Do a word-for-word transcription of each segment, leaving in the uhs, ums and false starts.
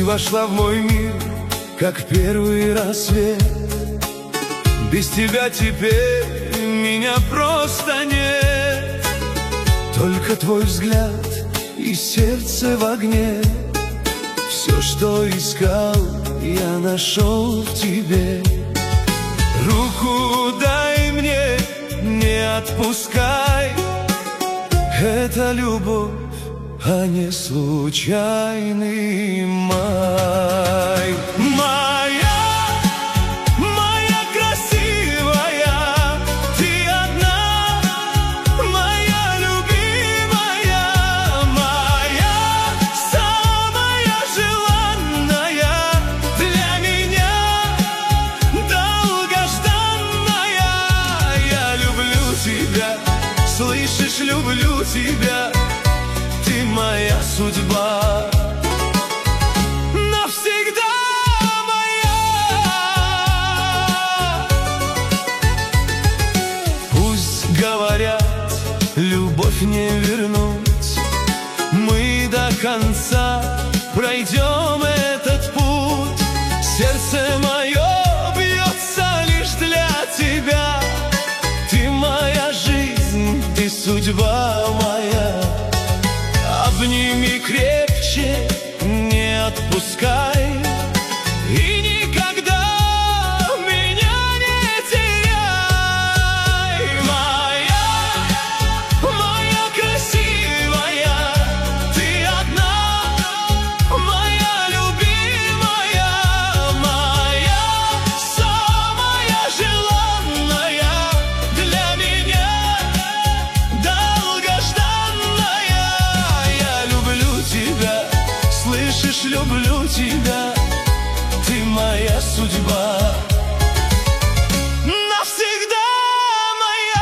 вошла в мой мир, как первый рассвет. Без тебя теперь меня просто нет. Только твой взгляд и сердце в огне. Все, что искал, я нашел в тебе. Руку дай мне, не отпускай. Это любовь, а не случайный май. Моя, моя красивая, ты одна, моя любимая, моя самая желанная, для меня долгожданная. Я люблю тебя, слышишь, люблю тебя. Ты моя судьба, навсегда моя. Пусть говорят, любовь не вернуть, мы до конца пройдем этот путь. Сердце мое бьется лишь для тебя. Ты моя жизнь, ты судьба моя. Обними крепче, не отпускай. И никогда меня не теряй. Моя, моя красивая, ты одна, моя любимая, моя самая желанная, для меня долгожданная. Слышишь, люблю тебя, ты моя судьба, навсегда моя.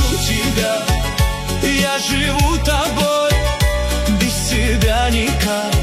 Живу тобой, без тебя никак.